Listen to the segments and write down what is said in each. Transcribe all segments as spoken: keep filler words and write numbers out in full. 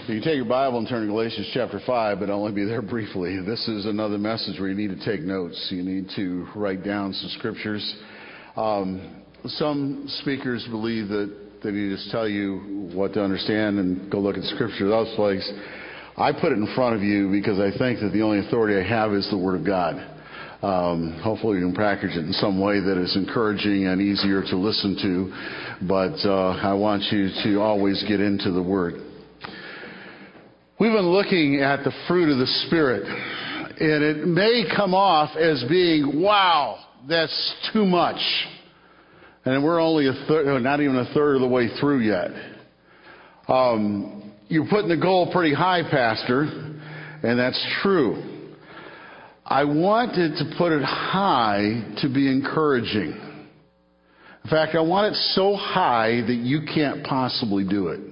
You can take your Bible and turn to Galatians chapter five, but I'll only be there briefly. This is another message where you need to take notes. You need to write down some scriptures. Um, some speakers believe that they need to just tell you what to understand and go look at scripture. Those places, I put it in front of you because I think that the only authority I have is the Word of God. Um, hopefully you can package it in some way that is encouraging and easier to listen to. But uh, I want you to always get into the Word. We've been looking at the fruit of the Spirit, and it may come off as being, wow, that's too much. And we're only a third, not even a third of the way through yet. Um, you're putting the goal pretty high, Pastor, and that's true. I wanted to put it high to be encouraging. In fact, I want it so high that you can't possibly do it.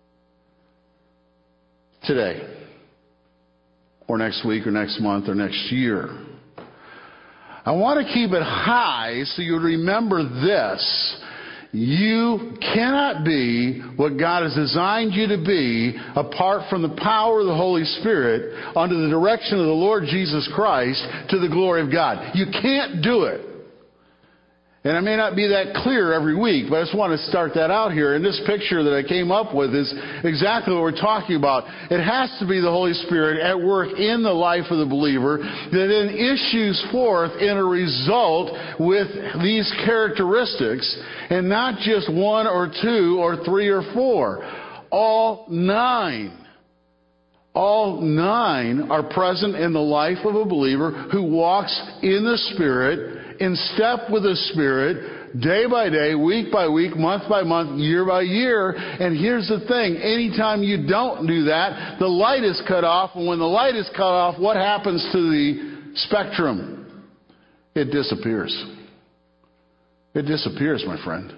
Today, or next week, or next month, or next year. I want to keep it high so you remember this. You cannot be what God has designed you to be apart from the power of the Holy Spirit under the direction of the Lord Jesus Christ to the glory of God. You can't do it. And it may not be that clear every week, but I just want to start that out here. And this picture that I came up with is exactly what we're talking about. It has to be the Holy Spirit at work in the life of the believer that then issues forth in a result with these characteristics, and not just one or two or three or four. All nine. All nine are present in the life of a believer who walks in the Spirit, in step with the Spirit, day by day, week by week, month by month, year by year. And here's the thing. Anytime you don't do that, the light is cut off. And when the light is cut off, what happens to the spectrum? It disappears. It disappears, my friend.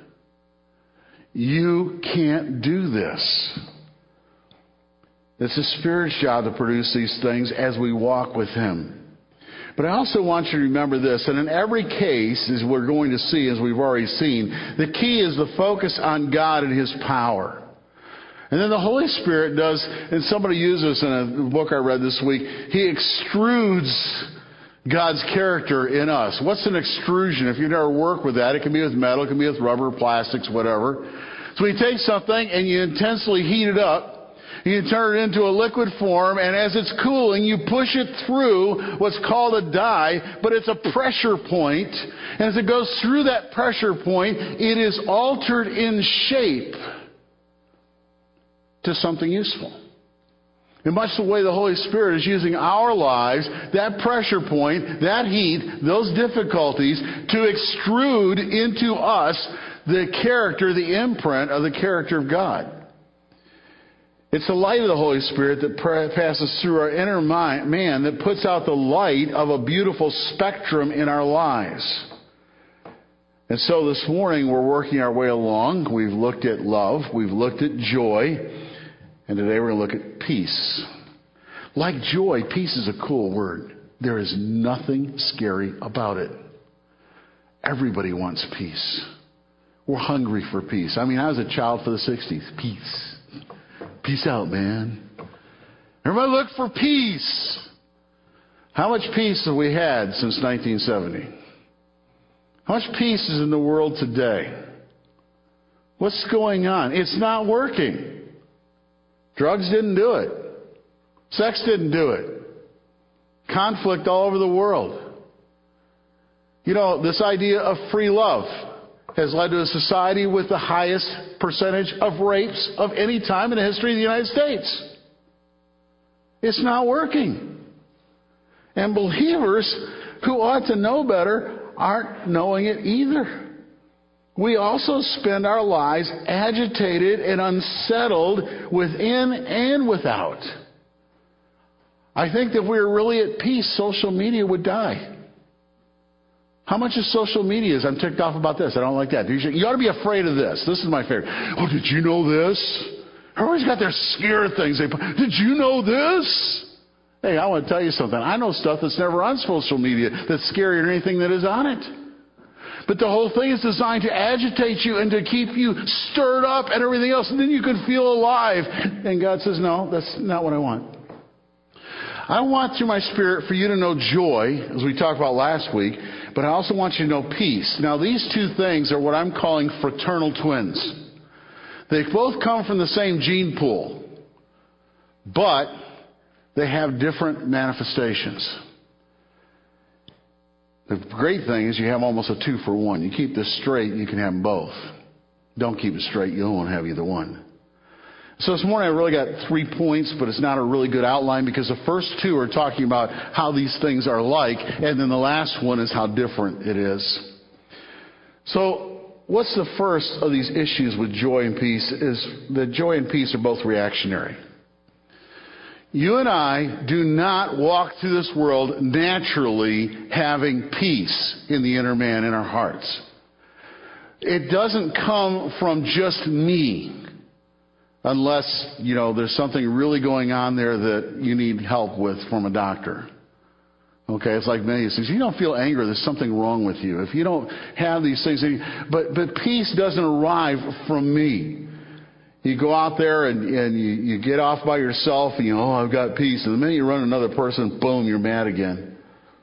You can't do this. It's the Spirit's job to produce these things as we walk with Him. But I also want you to remember this, and in every case, as we're going to see, as we've already seen, the key is the focus on God and His power. And then the Holy Spirit does, and somebody used this in a book I read this week, He extrudes God's character in us. What's an extrusion? If you've never worked with that, it can be with metal, it can be with rubber, plastics, whatever. So you take something and you intensely heat it up. You turn it into a liquid form, and as it's cooling, you push it through what's called a die, but it's a pressure point. And as it goes through that pressure point, it is altered in shape to something useful. In much the way the Holy Spirit is using our lives, that pressure point, that heat, those difficulties, to extrude into us the character, the imprint of the character of God. It's the light of the Holy Spirit that passes through our inner mind, man that puts out the light of a beautiful spectrum in our lives. And so this morning we're working our way along. We've looked at love. We've looked at joy. And today we're going to look at peace. Like joy, peace is a cool word. There is nothing scary about it. Everybody wants peace. We're hungry for peace. I mean, I was a child for the sixties. Peace. Peace out, man. Everybody look for peace. How much peace have we had since nineteen seventy? How much peace is in the world today? What's going on? It's not working. Drugs didn't do it. Sex didn't do it. Conflict all over the world. You know, this idea of free love has led to a society with the highest percentage of rapes of any time in the history of the United States. It's not working. And believers who ought to know better aren't knowing it either. We also spend our lives agitated and unsettled within and without. I think that if we were really at peace, social media would die. How much is social media? Is I'm ticked off about this. I don't like that. You ought to be afraid of this. This is my favorite. Oh, did you know this? Everybody's got their scare things. They put, did you know this? Hey, I want to tell you something. I know stuff that's never on social media that's scarier than anything that is on it. But the whole thing is designed to agitate you and to keep you stirred up and everything else, and then you can feel alive. And God says, no, that's not what I want. I want through my Spirit for you to know joy, as we talked about last week, but I also want you to know peace. Now, these two things are what I'm calling fraternal twins. They both come from the same gene pool, but they have different manifestations. The great thing is you have almost a two for one. You keep this straight, you can have them both. Don't keep it straight, you don't want to have either one. So this morning I really got three points, but it's not a really good outline because the first two are talking about how these things are like, and then the last one is how different it is. So what's the first of these issues with joy and peace is that joy and peace are both reactionary. You and I do not walk through this world naturally having peace in the inner man, in our hearts. It doesn't come from just me. Unless, you know, there's something really going on there that you need help with from a doctor. Okay, it's like many things. You don't feel anger, there's something wrong with you. If you don't have these things, but but peace doesn't arrive from me. You go out there and, and you, you get off by yourself and you know, oh, I've got peace. And the minute you run another person, boom, you're mad again.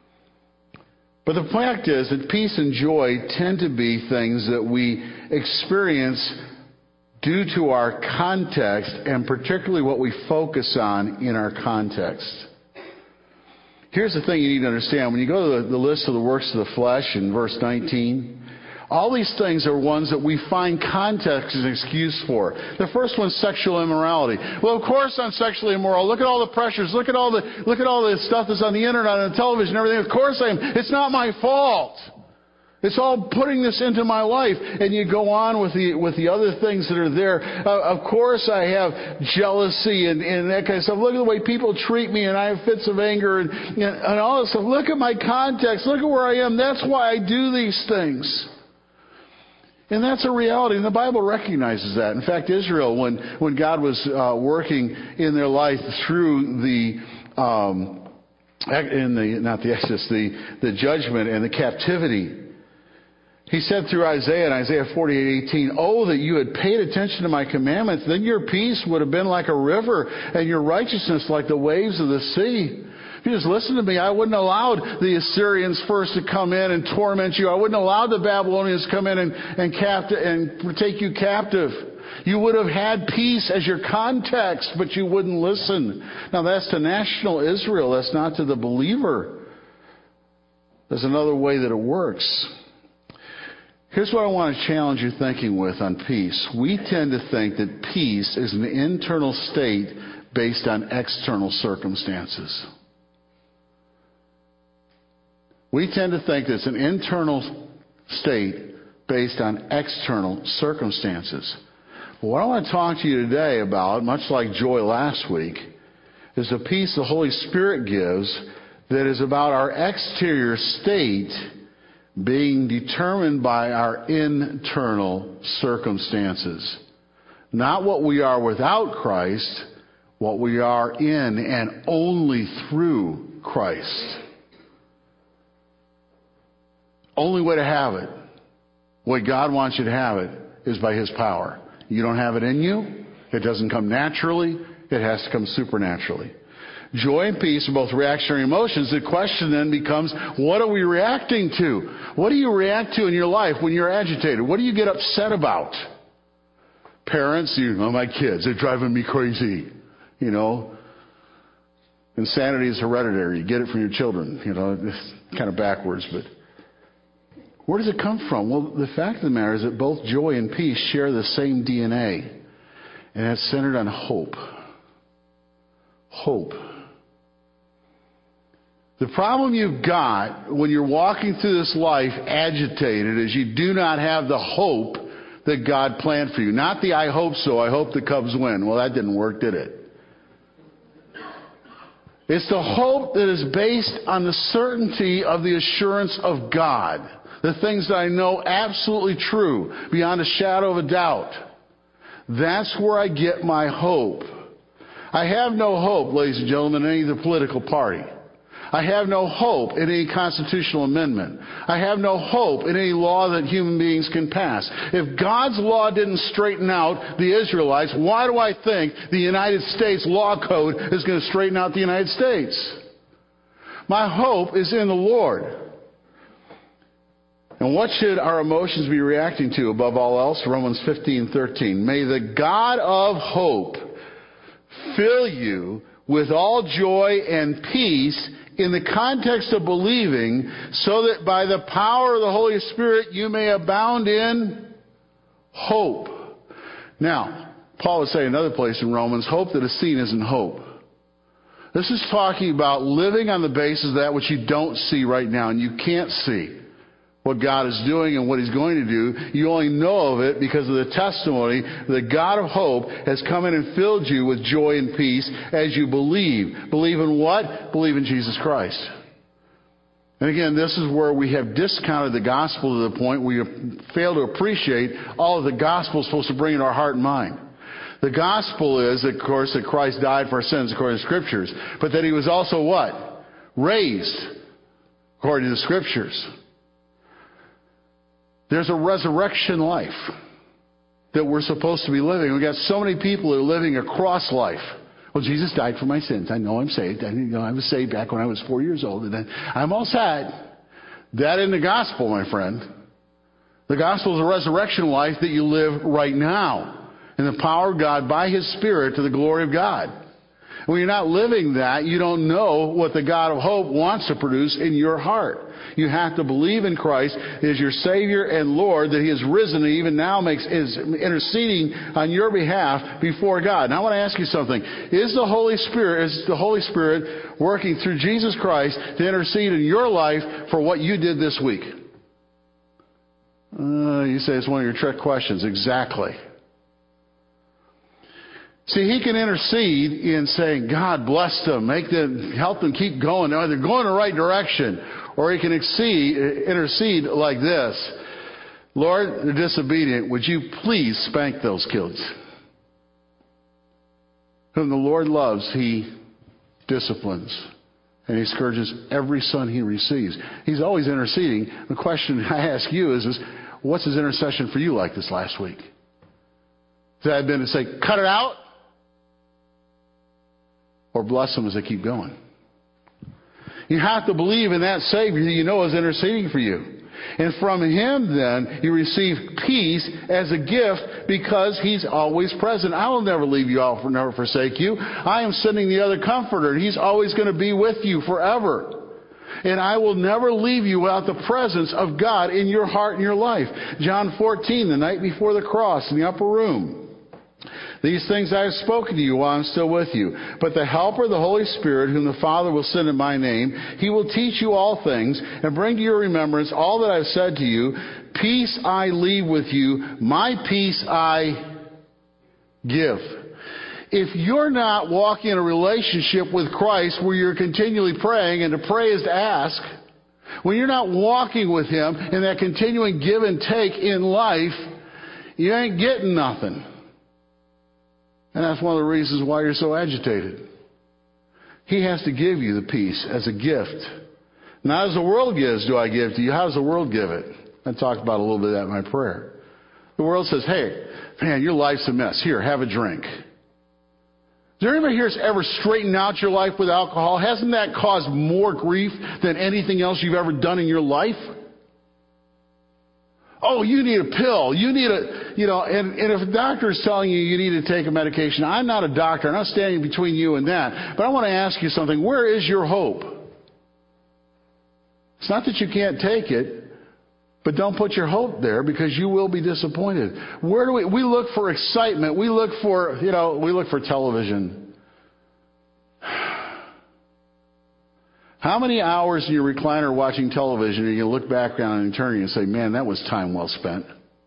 But the fact is that peace and joy tend to be things that we experience due to our context, and particularly what we focus on in our context. Here's the thing you need to understand. When you go to the, the list of the works of the flesh in verse nineteen, all these things are ones that we find context as an excuse for. The first one's sexual immorality. Well, of course I'm sexually immoral. Look at all the pressures. Look at all the look at all the stuff that's on the internet and the television and everything. Of course I am. It's not my fault. It's all putting this into my life. And you go on with the with the other things that are there. Uh, of course I have jealousy and, and that kind of stuff. Look at the way people treat me and I have fits of anger and, and all this stuff. Look at my context. Look at where I am. That's why I do these things. And that's a reality. And the Bible recognizes that. In fact, Israel, when, when God was uh, working in their life through the, um, in the not the Exodus, the, the judgment and the captivity, He said through Isaiah in Isaiah forty-eight eighteen, oh, that you had paid attention to my commandments, then your peace would have been like a river and your righteousness like the waves of the sea. If you just listened to me, I wouldn't have allowed the Assyrians first to come in and torment you. I wouldn't have allowed the Babylonians to come in and, and, captive, and take you captive. You would have had peace as your context, but you wouldn't listen. Now that's to national Israel. That's not to the believer. There's another way that it works. Here's what I want to challenge your thinking with on peace. We tend to think that peace is an internal state based on external circumstances. We tend to think that it's an internal state based on external circumstances. Well, what I want to talk to you today about, much like joy last week, is the peace the Holy Spirit gives that is about our exterior state being determined by our internal circumstances. Not what we are without Christ, what we are in and only through Christ. Only way to have it, the way God wants you to have it, is by His power. You don't have it in you. It doesn't come naturally. It has to come supernaturally. Joy and peace are both reactionary emotions. The question then becomes, what are we reacting to? What do you react to in your life when you're agitated? What do you get upset about? Parents, you know, my kids, they're driving me crazy. You know, insanity is hereditary. You get it from your children. You know, it's kind of backwards, but where does it come from? Well, the fact of the matter is that both joy and peace share the same D N A, and it's centered on hope. Hope. The problem you've got when you're walking through this life agitated is you do not have the hope that God planned for you. Not the I hope so, I hope the Cubs win. Well, that didn't work, did it? It's the hope that is based on the certainty of the assurance of God. The things that I know absolutely true, beyond a shadow of a doubt. That's where I get my hope. I have no hope, ladies and gentlemen, in any other political party. I have no hope in any constitutional amendment. I have no hope in any law that human beings can pass. If God's law didn't straighten out the Israelites, why do I think the United States law code is going to straighten out the United States? My hope is in the Lord. And what should our emotions be reacting to above all else? Romans fifteen thirteen. May the God of hope fill you with all joy and peace in the context of believing, so that by the power of the Holy Spirit you may abound in hope. Now, Paul would say in another place in Romans, hope that is seen isn't hope. This is talking about living on the basis of that which you don't see right now, and you can't see what God is doing and what He's going to do. You only know of it because of the testimony that the God of hope has come in and filled you with joy and peace as you believe. Believe in what? Believe in Jesus Christ. And again, this is where we have discounted the gospel to the point where we fail to appreciate all that the gospel is supposed to bring in our heart and mind. The gospel is, of course, that Christ died for our sins according to the Scriptures, but that He was also what? Raised according to the Scriptures. There's a resurrection life that we're supposed to be living. We've got so many people who are living a cross life. Well, Jesus died for my sins. I know I'm saved. I know I was saved back when I was four years old, and then I'm all set. That isn't the gospel, my friend. The gospel is a resurrection life that you live right now in the power of God by His Spirit to the glory of God. When you're not living that, you don't know what the God of hope wants to produce in your heart. You have to believe in Christ as your Savior and Lord, that He has risen and even now makes is interceding on your behalf before God. Now I want to ask you something. Is the Holy Spirit, is the Holy Spirit working through Jesus Christ to intercede in your life for what you did this week? Uh, you say it's one of your trick questions. Exactly. See, He can intercede in saying, God bless them, make them, help them keep going. They're going in the right direction. Or He can exceed, intercede like this. Lord, they're disobedient. Would you please spank those kids? Whom the Lord loves, He disciplines. And He scourges every son He receives. He's always interceding. The question I ask you is, is what's His intercession for you like this last week? Has that been to say, cut it out? Or bless them as they keep going? You have to believe in that Savior that you know is interceding for you. And from Him then, you receive peace as a gift because He's always present. I will never leave you, I'll never forsake you. I am sending the other Comforter, and He's always going to be with you forever. And I will never leave you without the presence of God in your heart and your life. John fourteen, the night before the cross in the upper room. These things I have spoken to you while I'm still with you. But the Helper, the Holy Spirit, whom the Father will send in my name, He will teach you all things and bring to your remembrance all that I've said to you. Peace I leave with you. My peace I give. If you're not walking in a relationship with Christ where you're continually praying, and to pray is to ask, when you're not walking with Him in that continuing give and take in life, you ain't getting nothing. And that's one of the reasons why you're so agitated. He has to give you the peace as a gift. Not as the world gives do I give to you. How does the world give it? I talked about a little bit of that in my prayer. The world says, hey, man, your life's a mess. Here, have a drink. Is there anybody here that's ever straightened out your life with alcohol? Hasn't that caused more grief than anything else you've ever done in your life? Oh, you need a pill. You need a, you know, and, and if a doctor is telling you you need to take a medication, I'm not a doctor. I'm not standing between you and that. But I want to ask you something. Where is your hope? It's not that you can't take it, but don't put your hope there because you will be disappointed. Where do we, we look for excitement. We look for, you know, we look for television. How many hours in your recliner watching television and you look back on an eternity and say, man, that was time well spent?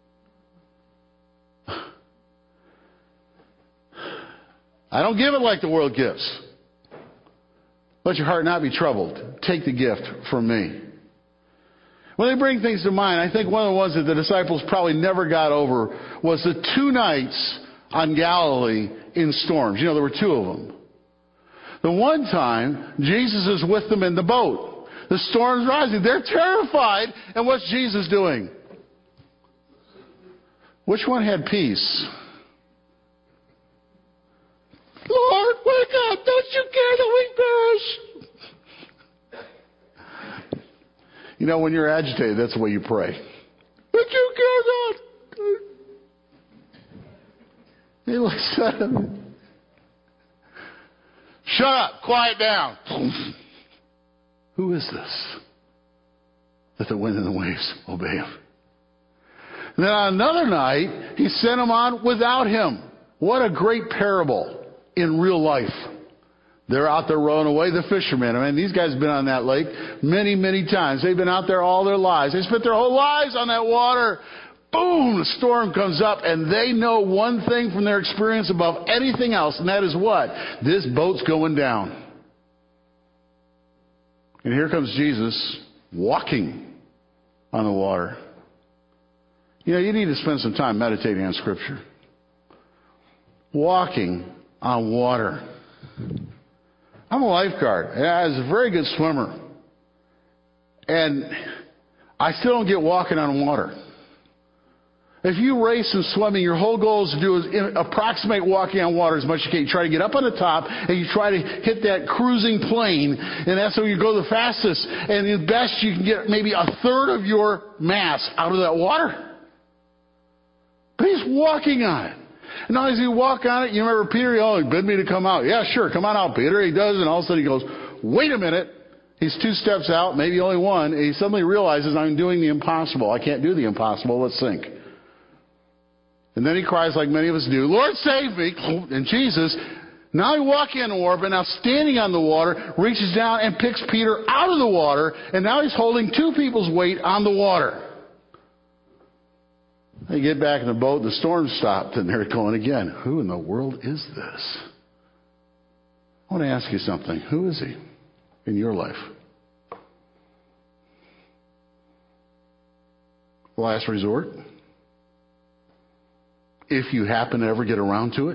I don't give it like the world gives. Let your heart not be troubled. Take the gift from me. When they bring things to mind, I think one of the ones that the disciples probably never got over was the two nights on Galilee in storms. You know, there were two of them. The one time, Jesus is with them in the boat. The storm's rising. They're terrified. And what's Jesus doing? Which one had peace? Lord, wake up. Don't you care that we perish? You know, when you're agitated, that's the way you pray. Don't you care that? He looks at him. Shut up. Quiet down. Who is this that the wind and the waves obey him? And then on another night, he sent them on without him. What a great parable in real life. They're out there rowing away, the fishermen. I mean, these guys have been on that lake many, many times. They've been out there all their lives. They spent their whole lives on that water. Boom, the storm comes up, and they know one thing from their experience above anything else, and that is what? This boat's going down. And here comes Jesus walking on the water. You know, you need to spend some time meditating on Scripture. Walking on water. I'm a lifeguard, and I was a very good swimmer. And I still don't get walking on water. If you race in swimming, your whole goal is to do is approximate walking on water as much as you can. You try to get up on the top, and you try to hit that cruising plane, and that's how you go the fastest. And the best, you can get maybe a third of your mass out of that water. But he's walking on it. And not only does he walk on it, you remember Peter, oh, he bid me to come out. Yeah, sure, come on out, Peter. He does, and all of a sudden he goes, wait a minute. He's two steps out, maybe only one, and he suddenly realizes, I'm doing the impossible. I can't do the impossible. Let's sink. And then he cries like many of us do, Lord, save me. And Jesus, now he walking on the water, but now standing on the water, reaches down and picks Peter out of the water, and now he's holding two people's weight on the water. They get back in the boat, the storm stopped, and they're going again. Who in the world is this? I want to ask you something. Who is he in your life? Last resort? If you happen to ever get around to it?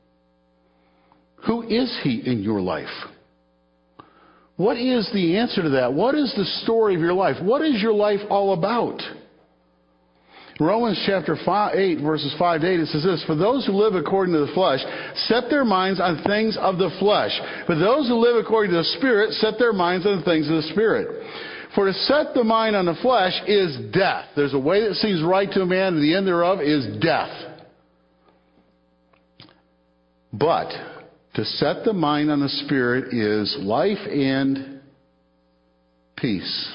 Who is he in your life? What is the answer to that? What is the story of your life? What is your life all about? Romans chapter five, eight, verses five to eight, it says this, for those who live according to the flesh set their minds on things of the flesh. But those who live according to the Spirit set their minds on the things of the Spirit. For to set the mind on the flesh is death. There's a way that seems right to a man, and the end thereof is death. But to set the mind on the Spirit is life and peace.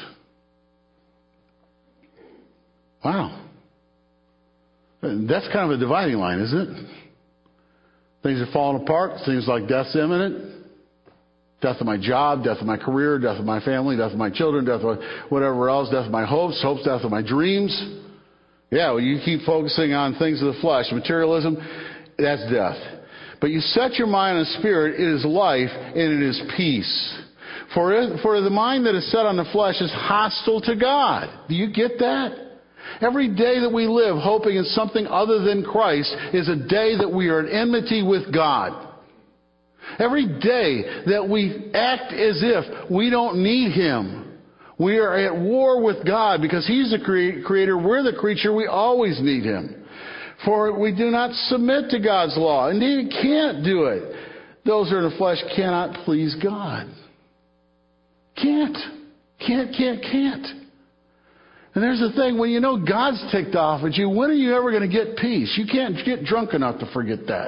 Wow. That's kind of a dividing line, isn't it? Things are falling apart. Things like death's imminent. Death of my job, death of my career, death of my family, death of my children, death of whatever else, death of my hopes, hopes, death of my dreams. Yeah, well, you keep focusing on things of the flesh. Materialism, that's death. But you set your mind on the Spirit, it is life and it is peace. For, it, for the mind that is set on the flesh is hostile to God. Do you get that? Every day that we live hoping in something other than Christ is a day that we are in enmity with God. Every day that we act as if we don't need Him, we are at war with God because He's the Creator, we're the creature, we always need Him. For we do not submit to God's law. Indeed, we can't do it. Those who are in the flesh cannot please God. Can't. Can't, can't, can't. And there's the thing, when you know God's ticked off at you, when are you ever going to get peace? You can't get drunk enough to forget that.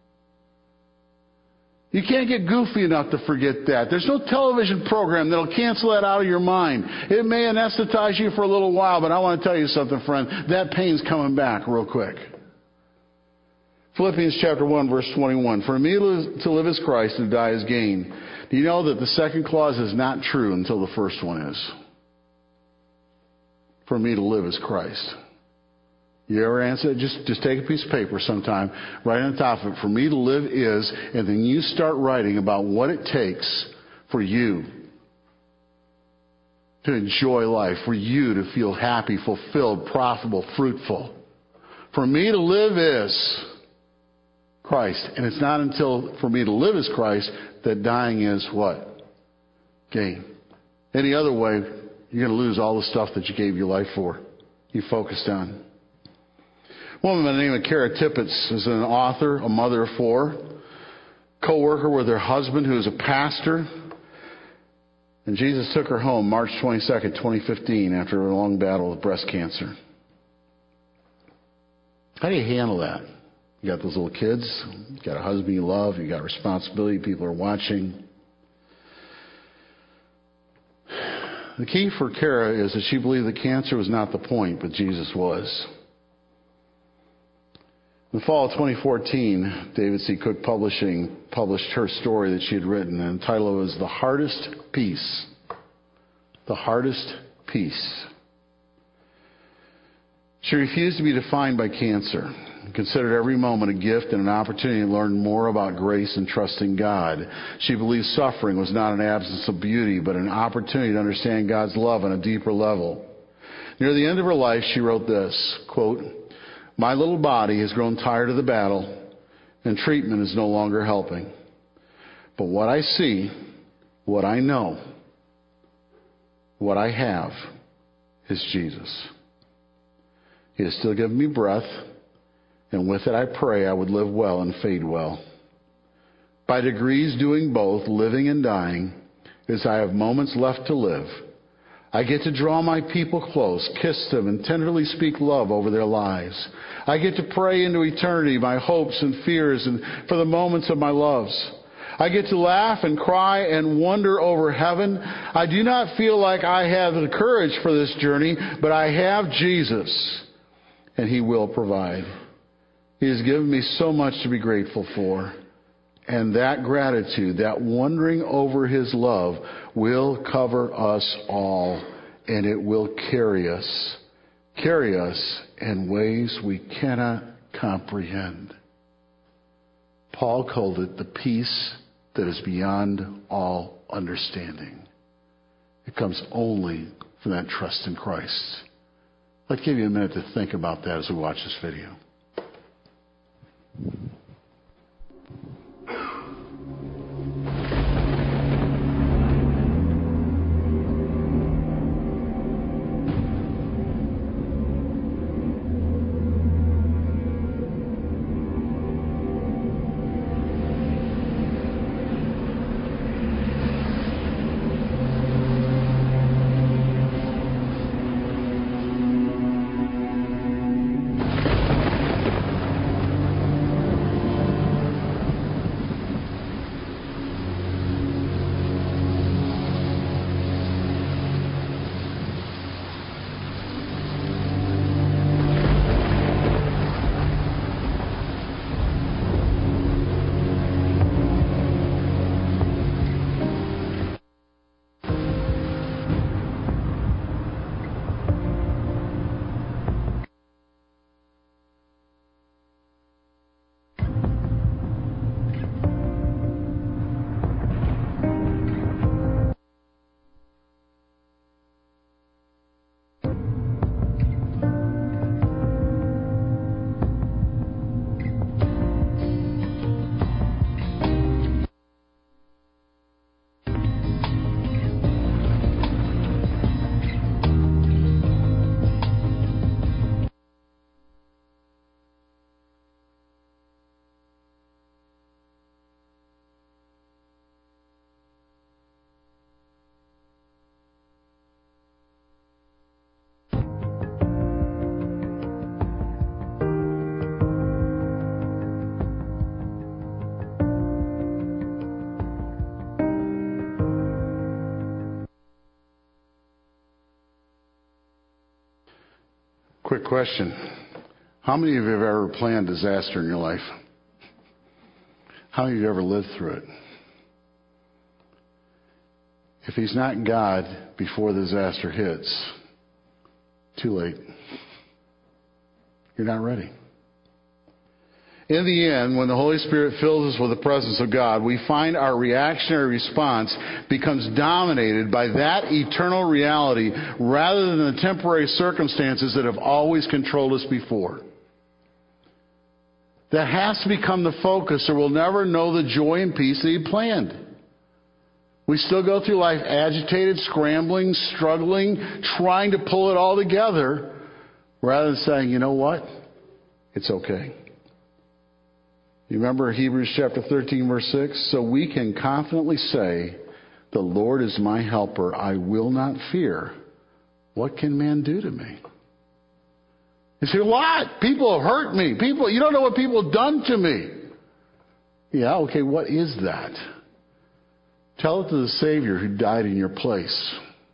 You can't get goofy enough to forget that. There's no television program that'll cancel that out of your mind. It may anesthetize you for a little while, but I want to tell you something, friend. That pain's coming back real quick. Philippians chapter one, verse twenty-one. For me to live is Christ and to die is gain. Do you know that the second clause is not true until the first one is? For me to live is Christ. You ever answer it? Just, just take a piece of paper sometime, write on the top of it, for me to live is, and then you start writing about what it takes for you to enjoy life, for you to feel happy, fulfilled, profitable, fruitful. For me to live is Christ. And it's not until for me to live as Christ that dying is what? Gain. Any other way, you're going to lose all the stuff that you gave your life for. You focused on. A woman by the name of Kara Tippett is an author, a mother of four, co-worker with her husband who is a pastor. And Jesus took her home March twenty-second, twenty fifteen, after a long battle with breast cancer. How do you handle that? You got those little kids, you got a husband you love, you got responsibility, people are watching. The key for Kara is that she believed that cancer was not the point, but Jesus was. In the fall of twenty fourteen, David C. Cook Publishing published her story that she had written, and the title was The Hardest Peace. The Hardest Peace. She refused to be defined by cancer and considered every moment a gift and an opportunity to learn more about grace and trusting God. She believed suffering was not an absence of beauty, but an opportunity to understand God's love on a deeper level. Near the end of her life, she wrote this, quote, "My little body has grown tired of the battle, and treatment is no longer helping. But what I see, what I know, what I have is Jesus. He has still given me breath, and with it I pray I would live well and fade well. By degrees doing both, living and dying, as I have moments left to live, I get to draw my people close, kiss them, and tenderly speak love over their lives. I get to pray into eternity my hopes and fears and for the moments of my loves. I get to laugh and cry and wonder over heaven. I do not feel like I have the courage for this journey, but I have Jesus, and He will provide. He has given me so much to be grateful for. And that gratitude, that wondering over His love, will cover us all, and it will carry us, carry us in ways we cannot comprehend." Paul called it the peace that is beyond all understanding. It comes only from that trust in Christ. I'd give you a minute to think about that as we watch this video. Quick question. How many of you have ever planned disaster in your life? How many of you ever lived through it? If He's not God before the disaster hits, too late. You're not ready. In the end, when the Holy Spirit fills us with the presence of God, we find our reactionary response becomes dominated by that eternal reality rather than the temporary circumstances that have always controlled us before. That has to become the focus, or we'll never know the joy and peace that He planned. We still go through life agitated, scrambling, struggling, trying to pull it all together, rather than saying, you know what? It's okay. You remember Hebrews chapter thirteen, verse six? So we can confidently say, the Lord is my helper. I will not fear. What can man do to me? You say, what? People have hurt me. People, you don't know what people have done to me. Yeah, okay, what is that? Tell it to the Savior who died in your place.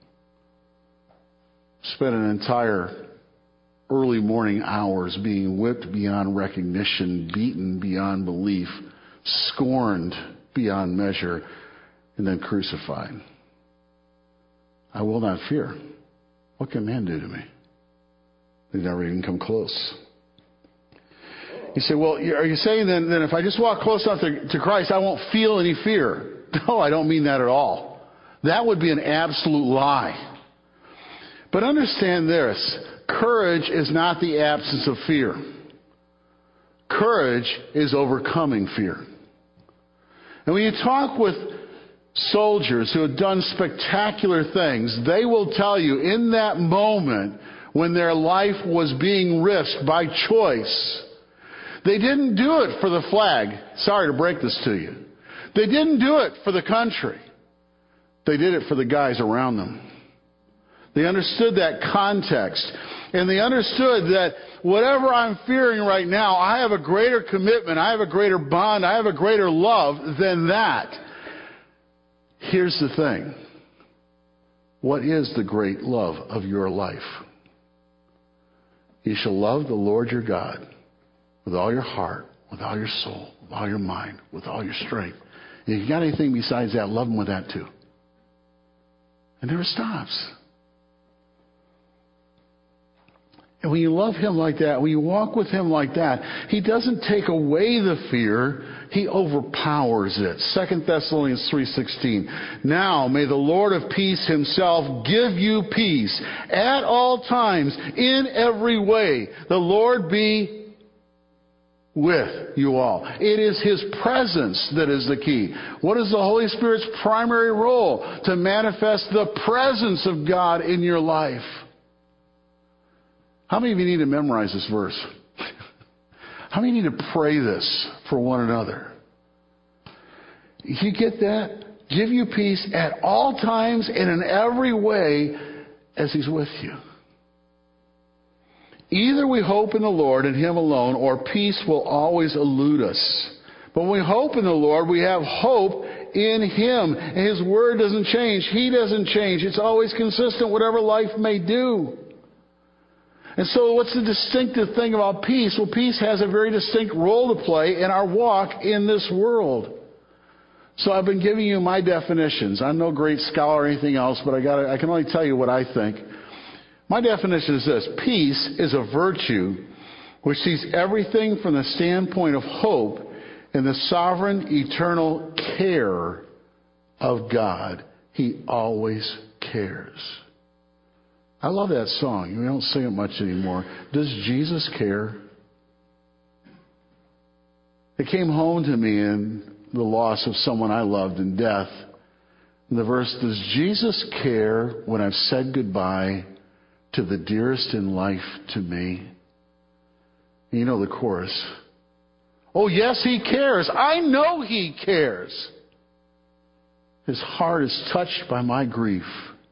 Spent an entire early morning hours being whipped beyond recognition, beaten beyond belief, scorned beyond measure, and then crucified. I will not fear. What can man do to me? They never even come close. You say, well, are you saying then, then if I just walk close enough to, to Christ, I won't feel any fear? No, I don't mean that at all. That would be an absolute lie. But understand this. Courage is not the absence of fear. Courage is overcoming fear. And when you talk with soldiers who have done spectacular things, they will tell you in that moment when their life was being risked by choice, they didn't do it for the flag. Sorry to break this to you. They didn't do it for the country. They did it for the guys around them. They understood that context. And they understood that whatever I'm fearing right now, I have a greater commitment, I have a greater bond, I have a greater love than that. Here's the thing. What is the great love of your life? You shall love the Lord your God with all your heart, with all your soul, with all your mind, with all your strength. And if you got anything besides that, love Him with that too. It never stops. And when you love Him like that, when you walk with Him like that, He doesn't take away the fear, He overpowers it. Second Thessalonians three sixteen. Now may the Lord of peace Himself give you peace at all times, in every way. The Lord be with you all. It is His presence that is the key. What is the Holy Spirit's primary role? To manifest the presence of God in your life. How many of you need to memorize this verse? How many need to pray this for one another? If you get that, give you peace at all times and in every way as He's with you. Either we hope in the Lord and Him alone, or peace will always elude us. But when we hope in the Lord, we have hope in Him. And His Word doesn't change. He doesn't change. It's always consistent, whatever life may do. And so what's the distinctive thing about peace? Well, peace has a very distinct role to play in our walk in this world. So I've been giving you my definitions. I'm no great scholar or anything else, but I got I can only tell you what I think. My definition is this. Peace is a virtue which sees everything from the standpoint of hope in the sovereign, eternal care of God. He always cares. I love that song. We don't sing it much anymore. Does Jesus care? It came home to me in the loss of someone I loved in death. In the verse, does Jesus care when I've said goodbye to the dearest in life to me? You know the chorus. Oh, yes, He cares. I know He cares. His heart is touched by my grief.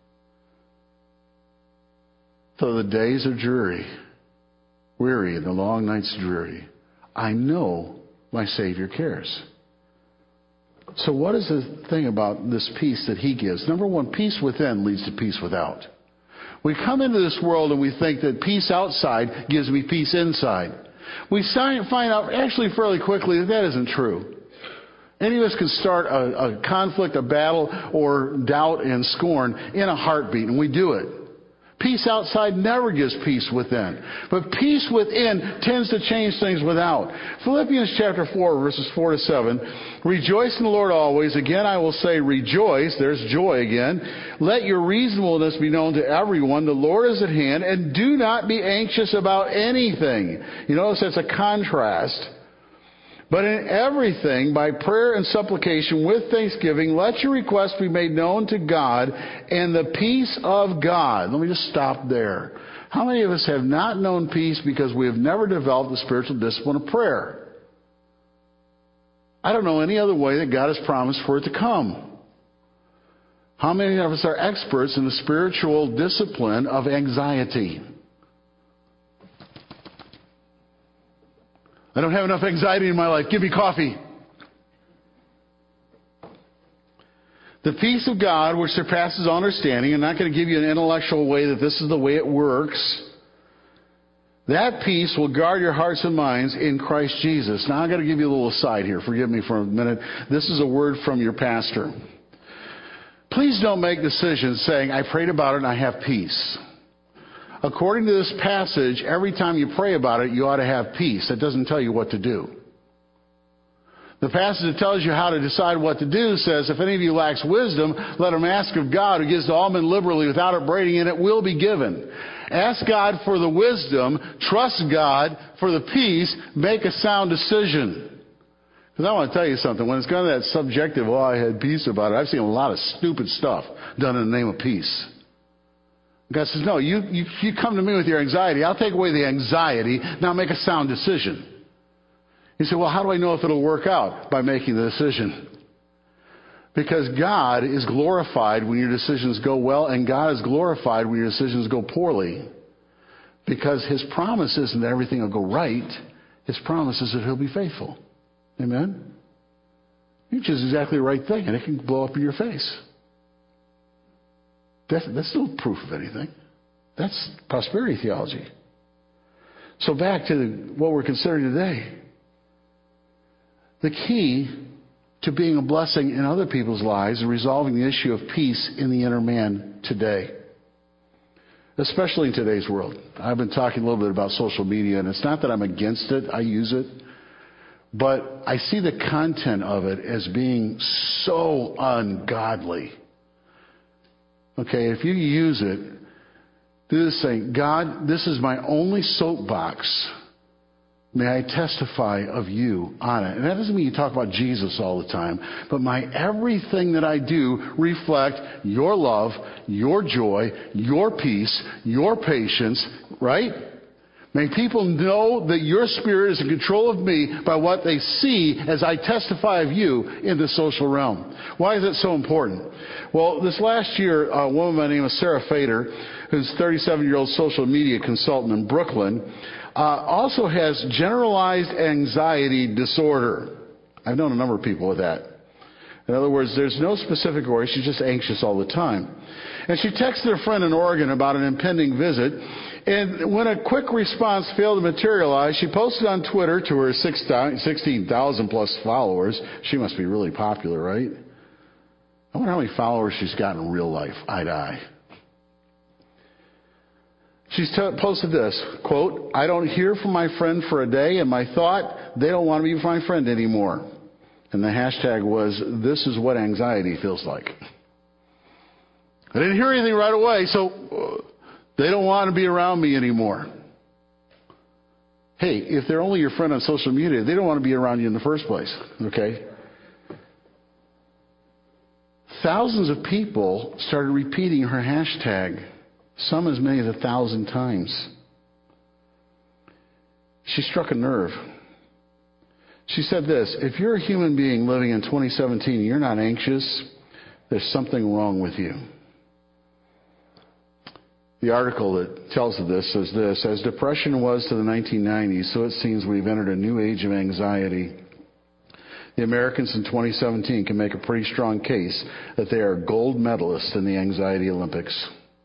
Though the days are dreary, weary, and the long nights dreary, I know my Savior cares. So what is the thing about this peace that He gives? Number one, peace within leads to peace without. We come into this world and we think that peace outside gives me peace inside. We find out actually fairly quickly that that isn't true. Any of us can start a, a conflict, a battle, or doubt and scorn in a heartbeat, and we do it. Peace outside never gives peace within. But peace within tends to change things without. Philippians chapter four, verses four to seven. Rejoice in the Lord always. Again, I will say rejoice. There's joy again. Let your reasonableness be known to everyone. The Lord is at hand. And do not be anxious about anything. You notice that's a contrast. But in everything, by prayer and supplication with thanksgiving, let your requests be made known to God, and the peace of God. Let me just stop there. How many of us have not known peace because we have never developed the spiritual discipline of prayer? I don't know any other way that God has promised for it to come. How many of us are experts in the spiritual discipline of anxiety? I don't have enough anxiety in my life. Give me coffee. The peace of God, which surpasses all understanding, I'm not going to give you an intellectual way that this is the way it works. That peace will guard your hearts and minds in Christ Jesus. Now, I've got to give you a little aside here. Forgive me for a minute. This is a word from your pastor. Please don't make decisions saying, I prayed about it and I have peace. According to this passage, every time you pray about it, you ought to have peace. That doesn't tell you what to do. The passage that tells you how to decide what to do says, if any of you lacks wisdom, let him ask of God, who gives to all men liberally without upbraiding, and it will be given. Ask God for the wisdom, trust God for the peace, make a sound decision. Because I want to tell you something, when it's gone to that subjective, oh, I had peace about it, I've seen a lot of stupid stuff done in the name of peace. God says, no, you, you, you come to me with your anxiety. I'll take away the anxiety. Now make a sound decision. You say, well, how do I know if it'll work out? By making the decision. Because God is glorified when your decisions go well, and God is glorified when your decisions go poorly. Because His promise isn't that everything will go right. His promise is that He'll be faithful. Amen? You choose exactly the right thing, and it can blow up in your face. That's, that's no proof of anything. That's prosperity theology. So back to what we're considering today. The key to being a blessing in other people's lives is resolving the issue of peace in the inner man today. Especially in today's world. I've been talking a little bit about social media, and it's not that I'm against it. I use it. But I see the content of it as being so ungodly. Okay, if you use it, do this thing. God, this is my only soapbox. May I testify of you on it. And that doesn't mean you talk about Jesus all the time. But my everything that I do reflect your love, your joy, your peace, your patience, right? May people know that your Spirit is in control of me by what they see as I testify of you in the social realm. Why is it so important? Well, this last year, a woman by the name of Sarah Fader, who's a thirty-seven-year-old social media consultant in Brooklyn, uh, also has generalized anxiety disorder. I've known a number of people with that. In other words, there's no specific worry. She's just anxious all the time. And she texted a friend in Oregon about an impending visit. And when a quick response failed to materialize, she posted on Twitter to her sixteen thousand plus followers. She must be really popular, right? I wonder how many followers she's got in real life, eye to eye. She's t- posted this, quote, I don't hear from my friend for a day, and my thought, they don't want to be my friend anymore. And the hashtag was, this is what anxiety feels like. I didn't hear anything right away, so uh, they don't want to be around me anymore. Hey, if they're only your friend on social media, they don't want to be around you in the first place, okay? Thousands of people started repeating her hashtag, some as many as a thousand times. She struck a nerve. She said this, if you're a human being living in twenty seventeen and you're not anxious, there's something wrong with you. The article that tells of this says this, as depression was to the nineteen nineties, so it seems we've entered a new age of anxiety. The Americans in twenty seventeen can make a pretty strong case that they are gold medalists in the anxiety Olympics.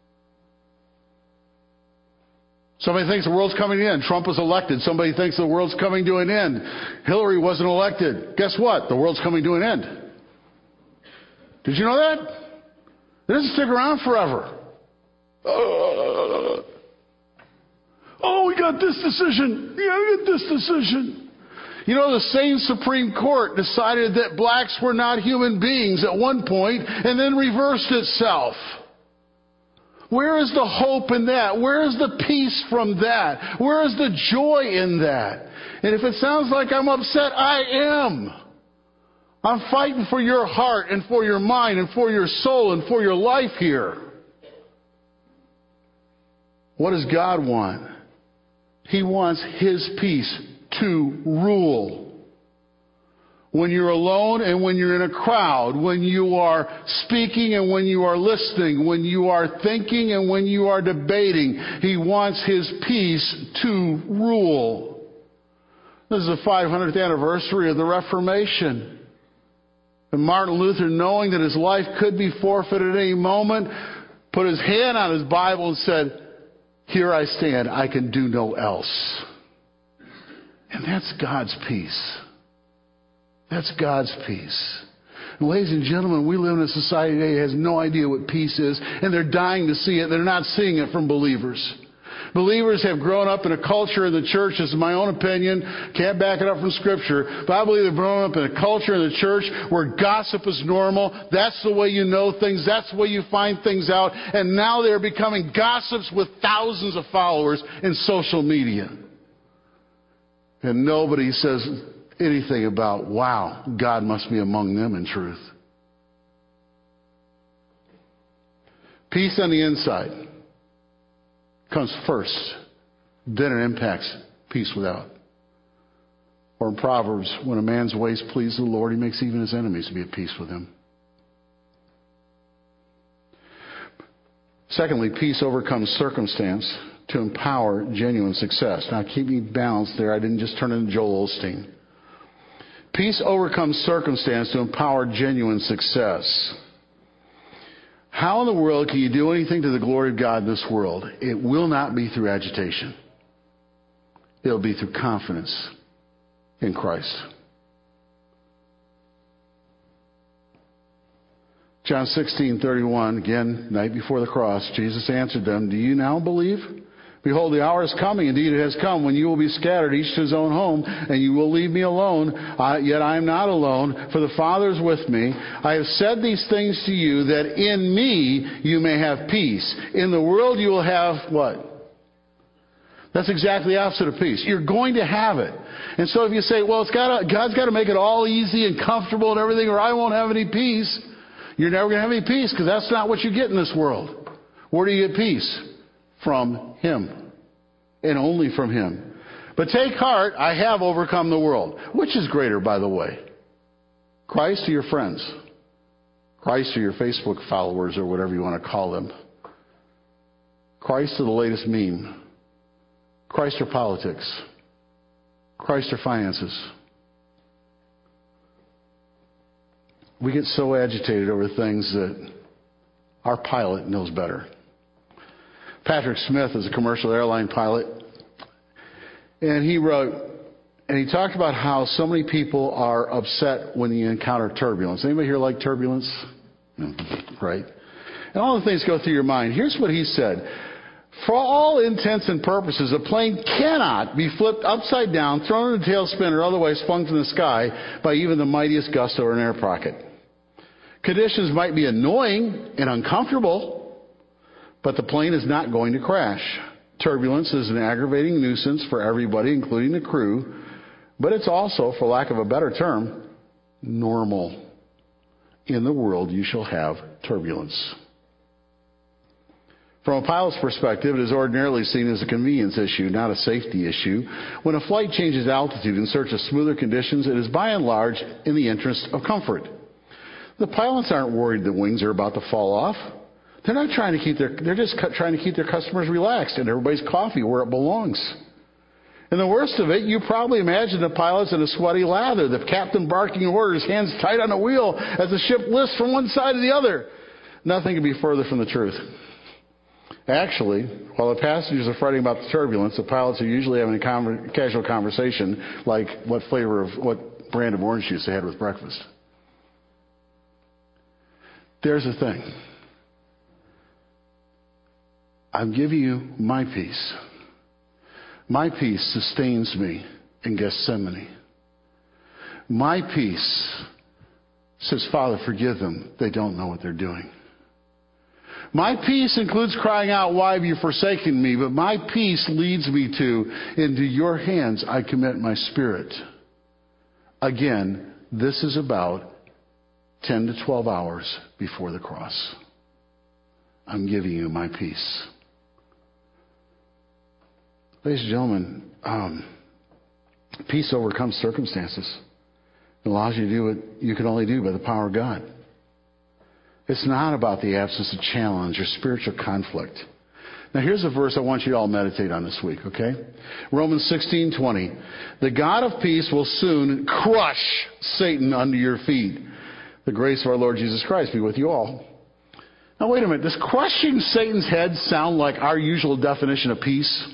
Somebody thinks the world's coming to an end. Trump was elected. Somebody thinks the world's coming to an end. Hillary wasn't elected. Guess what? The world's coming to an end. Did you know that? It doesn't stick around forever. Uh, oh, we got this decision. Yeah, we got this decision. You know, the same Supreme Court decided that blacks were not human beings at one point and then reversed itself. Where is the hope in that? Where is the peace from that? Where is the joy in that? And if it sounds like I'm upset, I am. I'm fighting for your heart and for your mind and for your soul and for your life here. What does God want? He wants His peace to rule. When you're alone and when you're in a crowd, when you are speaking and when you are listening, when you are thinking and when you are debating, He wants His peace to rule. This is the five hundredth anniversary of the Reformation. And Martin Luther, knowing that his life could be forfeited at any moment, put his hand on his Bible and said, "Here I stand, I can do no else." And that's God's peace. That's God's peace. And ladies and gentlemen, we live in a society today that has no idea what peace is, and they're dying to see it. They're not seeing it from believers. Believers have grown up in a culture in the church, this is my own opinion, can't back it up from Scripture, but I believe they've grown up in a culture in the church where gossip is normal. That's the way you know things. That's the way you find things out. And now they're becoming gossips with thousands of followers in social media. And nobody says anything about, wow, God must be among them in truth. Peace on the inside comes first, then it impacts peace without. Or in Proverbs, when a man's ways please the Lord, he makes even his enemies to be at peace with him. Secondly, peace overcomes circumstance to empower genuine success. Now keep me balanced there. I didn't just turn into Joel Osteen. Peace overcomes circumstance to empower genuine success. How in the world can you do anything to the glory of God in this world? It will not be through agitation. It'll be through confidence in Christ. John sixteen thirty-one, again, night before the cross, Jesus answered them, "Do you now believe? Behold, the hour is coming, indeed it has come, when you will be scattered, each to his own home, and you will leave me alone. Uh, yet I am not alone, for the Father is with me. I have said these things to you, that in me you may have peace. In the world you will have," what? That's exactly the opposite of peace. You're going to have it. And so if you say, well, it's gotta, God's got to make it all easy and comfortable and everything, or I won't have any peace, you're never going to have any peace, because that's not what you get in this world. Where do you get peace? From Him. And only from Him. But take heart, I have overcome the world. Which is greater, by the way? Christ or your friends? Christ or your Facebook followers, or whatever you want to call them? Christ or the latest meme? Christ or politics? Christ or finances? We get so agitated over things that our pilot knows better. Patrick Smith is a commercial airline pilot, and he wrote, and he talked about how so many people are upset when you encounter turbulence. Anybody here like turbulence? Right? And all the things go through your mind. Here's what he said. For all intents and purposes, a plane cannot be flipped upside down, thrown in a tailspin, or otherwise flung from the sky by even the mightiest gust or an air pocket. Conditions might be annoying and uncomfortable, but the plane is not going to crash. Turbulence is an aggravating nuisance for everybody, including the crew, but it's also, for lack of a better term, normal. In the world you shall have turbulence. From a pilot's perspective, it is ordinarily seen as a convenience issue, not a safety issue. When a flight changes altitude in search of smoother conditions, it is by and large in the interest of comfort. The pilots aren't worried the wings are about to fall off. They're not trying to keep their, they're just trying to keep their customers relaxed and everybody's coffee where it belongs. And the worst of it, you probably imagine the pilots in a sweaty lather, the captain barking orders, hands tight on the wheel as the ship lifts from one side to the other. Nothing could be further from the truth. Actually, while the passengers are fretting about the turbulence, the pilots are usually having a con- casual conversation like what flavor of, what brand of orange juice they had with breakfast. There's the thing. I'm giving you my peace. My peace sustains me in Gethsemane. My peace says, Father, forgive them. They don't know what they're doing. My peace includes crying out, why have you forsaken me? But my peace leads me to, into your hands I commit my spirit. Again, this is about ten to twelve hours before the cross. I'm giving you my peace. Ladies and gentlemen, um, peace overcomes circumstances. It allows you to do what you can only do by the power of God. It's not about the absence of challenge or spiritual conflict. Now here's a verse I want you to all meditate on this week, okay? Romans sixteen twenty. The God of peace will soon crush Satan under your feet. The grace of our Lord Jesus Christ be with you all. Now wait a minute. Does crushing Satan's head sound like our usual definition of peace?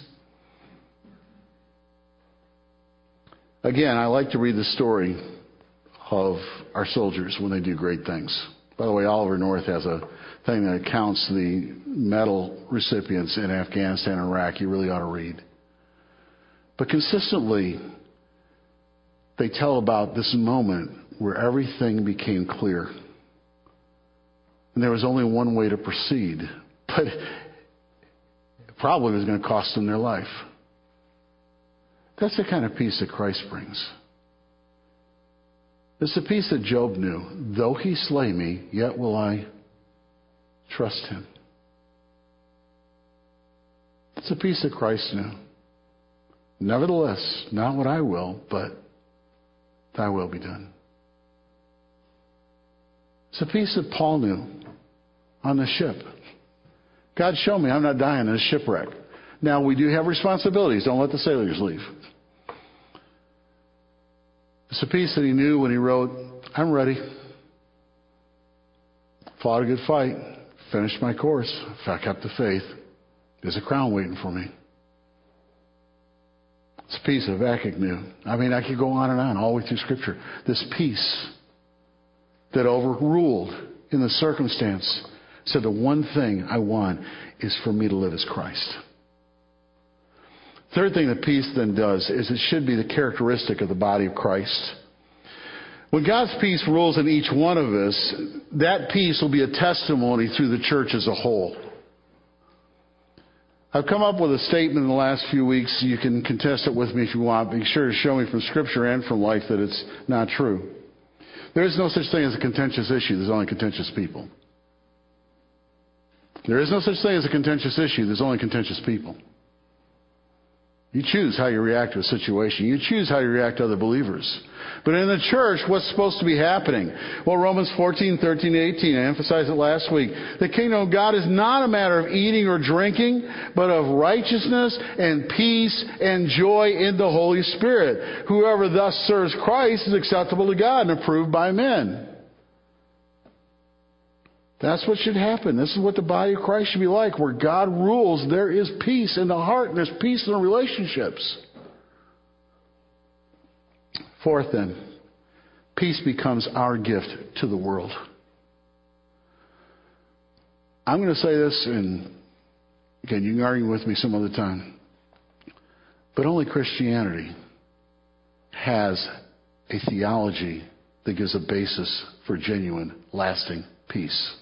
Again, I like to read the story of our soldiers when they do great things. By the way, Oliver North has a thing that counts the medal recipients in Afghanistan and Iraq. You really ought to read. But consistently, they tell about this moment where everything became clear. And there was only one way to proceed. But it probably was going to cost them their life. That's the kind of peace that Christ brings. It's the peace that Job knew. Though he slay me, yet will I trust him. It's the peace that Christ knew. Nevertheless, not what I will, but thy will be done. It's the peace that Paul knew on the ship. God, show me I'm not dying in a shipwreck. Now, we do have responsibilities. Don't let the sailors leave. It's the peace that he knew when he wrote, I'm ready. Fought a good fight. Finished my course. If I kept the faith, there's a crown waiting for me. It's a peace that Habakkuk knew. I mean, I could go on and on all the way through Scripture. This peace that overruled in the circumstance said the one thing I want is for me to live as Christ. Third thing that peace then does is it should be the characteristic of the body of Christ. When God's peace rules in each one of us, that peace will be a testimony through the church as a whole. I've come up with a statement in the last few weeks. You can contest it with me if you want. Be sure to show me from Scripture and from life that it's not true. There is no such thing as a contentious issue. There's only contentious people. There is no such thing as a contentious issue. There's only contentious people. You choose how you react to a situation. You choose how you react to other believers. But in the church, what's supposed to be happening? Well, Romans fourteen, thirteen, eighteen, I emphasized it last week. The kingdom of God is not a matter of eating or drinking, but of righteousness and peace and joy in the Holy Spirit. Whoever thus serves Christ is acceptable to God and approved by men. That's what should happen. This is what the body of Christ should be like. Where God rules, there is peace in the heart and there's peace in the relationships. Fourth then, peace becomes our gift to the world. I'm going to say this, and again, you can argue with me some other time. But only Christianity has a theology that gives a basis for genuine, lasting peace.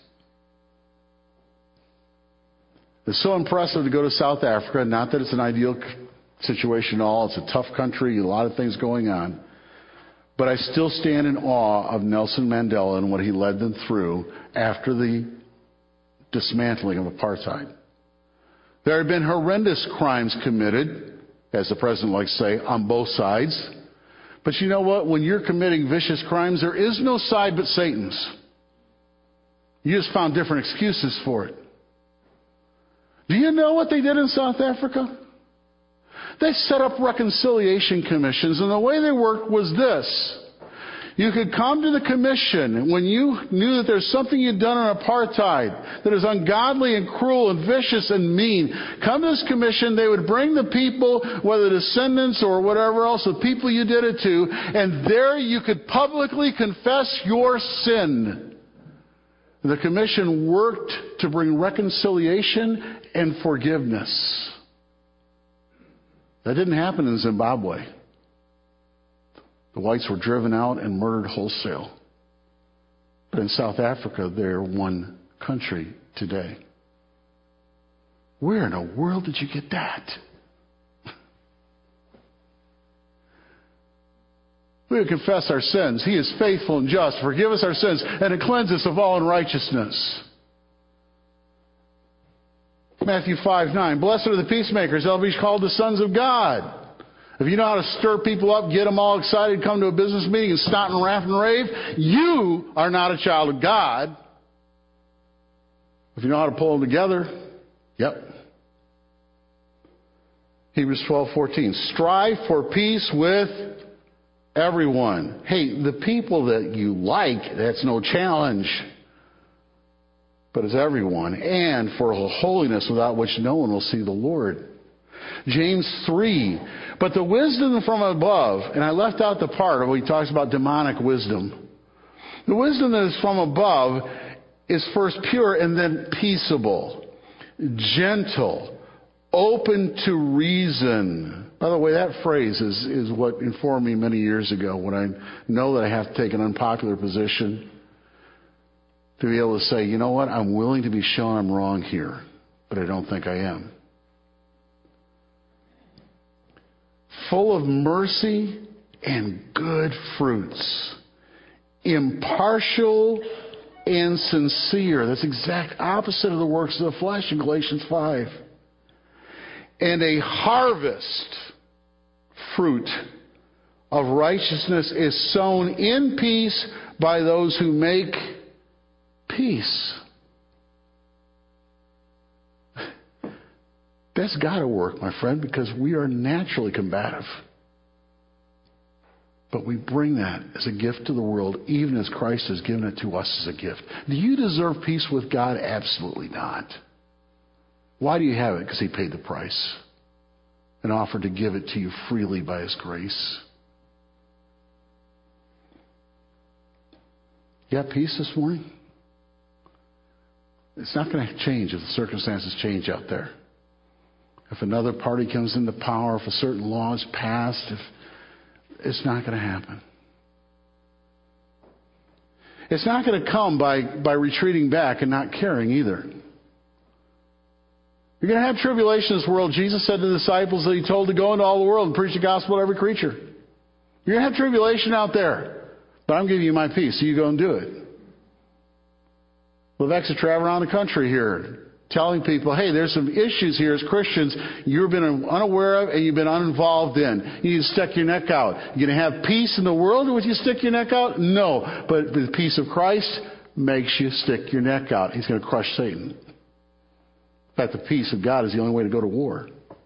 It's so impressive to go to South Africa. Not that it's an ideal situation at all. It's a tough country, a lot of things going on. But I still stand in awe of Nelson Mandela and what he led them through after the dismantling of apartheid. There have been horrendous crimes committed, as the president likes to say, on both sides. But you know what? When you're committing vicious crimes, there is no side but Satan's. You just found different excuses for it. Do you know what they did in South Africa? They set up reconciliation commissions, and the way they worked was this. You could come to the commission when you knew that there's something you'd done on apartheid that is ungodly and cruel and vicious and mean. Come to this commission, they would bring the people, whether descendants or whatever else, the people you did it to, and there you could publicly confess your sin. The commission worked to bring reconciliation and forgiveness. That didn't happen in Zimbabwe. The whites were driven out and murdered wholesale. But in South Africa, they're one country today. Where in the world did you get that? We would confess our sins. He is faithful and just to forgive us our sins and to cleanse us of all unrighteousness. Matthew five nine. Blessed are the peacemakers. They'll be called the sons of God. If you know how to stir people up, get them all excited, come to a business meeting and snot and laugh and rave, you are not a child of God. If you know how to pull them together, yep. Hebrews twelve fourteen. Strive for peace with everyone. Hey, the people that you like, that's no challenge. But it's everyone. And for holiness without which no one will see the Lord. James three. But the wisdom from above, and I left out the part where he talks about demonic wisdom. The wisdom that is from above is first pure and then peaceable, gentle, open to reason. By the way, that phrase is, is what informed me many years ago when I know that I have to take an unpopular position, to be able to say, you know what, I'm willing to be shown I'm wrong here, but I don't think I am. Full of mercy and good fruits. Impartial and sincere. That's the exact opposite of the works of the flesh in Galatians five. And a harvest fruit of righteousness is sown in peace by those who make peace. That's got to work, my friend, because we are naturally combative. But we bring that as a gift to the world, even as Christ has given it to us as a gift. Do you deserve peace with God? Absolutely not. Why do you have it? Because He paid the price and offered to give it to you freely by His grace. You got peace this morning? It's not going to change if the circumstances change out there. If another party comes into power, if a certain law is passed, if it's not going to happen. It's not going to come by, by retreating back and not caring either. You're going to have tribulation in this world. Jesus said to the disciples that He told to go into all the world and preach the gospel to every creature. You're going to have tribulation out there. But I'm giving you my peace, so you go and do it. Levex traveling around the country here, telling people, hey, there's some issues here as Christians you've been unaware of and you've been uninvolved in. You need to stick your neck out. You're going to have peace in the world if you stick your neck out? No. But the peace of Christ makes you stick your neck out. He's going to crush Satan. In fact, the peace of God is the only way to go to war.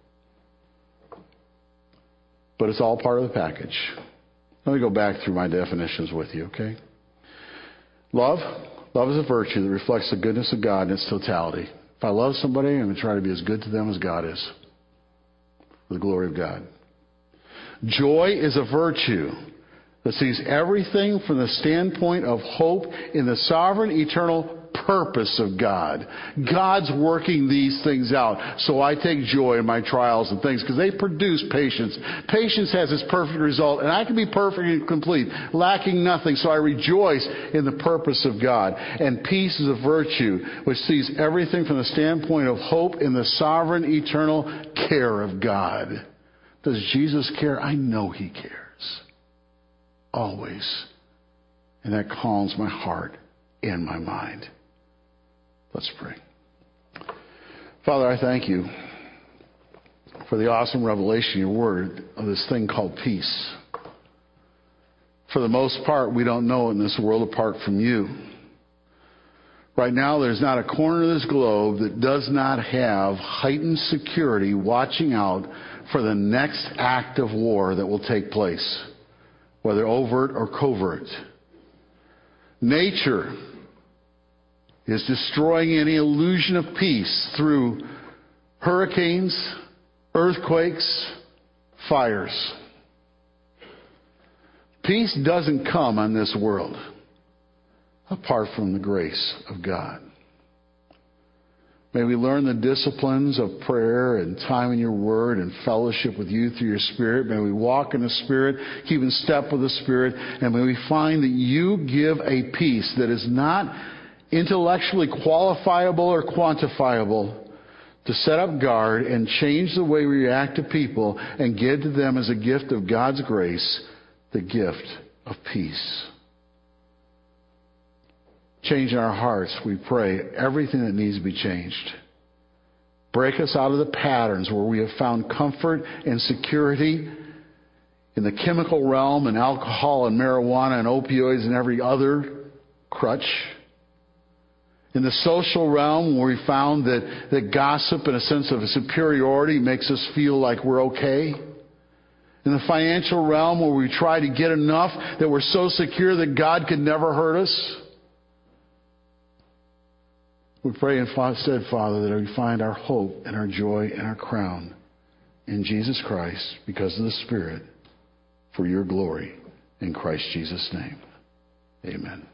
But it's all part of the package. Let me go back through my definitions with you, okay? Love. Love is a virtue that reflects the goodness of God in its totality. If I love somebody, I'm going to try to be as good to them as God is, for the glory of God. Joy is a virtue that sees everything from the standpoint of hope in the sovereign, eternal purpose of God. God's working these things out. So I take joy in my trials and things because they produce patience. Patience has its perfect result, and I can be perfect and complete, lacking nothing. So I rejoice in the purpose of God. And peace is a virtue which sees everything from the standpoint of hope in the sovereign, eternal care of God. Does Jesus care? I know He cares. Always. And that calms my heart and my mind. Let's pray. Father, I thank You for the awesome revelation, Your word, of this thing called peace. For the most part, we don't know in this world apart from You. Right now, there's not a corner of this globe that does not have heightened security watching out for the next act of war that will take place, whether overt or covert. Nature is destroying any illusion of peace through hurricanes, earthquakes, fires. Peace doesn't come on this world apart from the grace of God. May we learn the disciplines of prayer and time in Your word and fellowship with You through Your Spirit. May we walk in the Spirit, keep in step with the Spirit, and may we find that You give a peace that is not intellectually qualifiable or quantifiable, to set up guard and change the way we react to people and give to them as a gift of God's grace the gift of peace. Change in our hearts, we pray, everything that needs to be changed. Break us out of the patterns where we have found comfort and security in the chemical realm and alcohol and marijuana and opioids and every other crutch. In the social realm where we found that, that gossip and a sense of superiority makes us feel like we're okay. In the financial realm where we try to get enough that we're so secure that God could never hurt us. We pray instead, Father, that we find our hope and our joy and our crown in Jesus Christ because of the Spirit for your glory. In Christ Jesus' name, amen.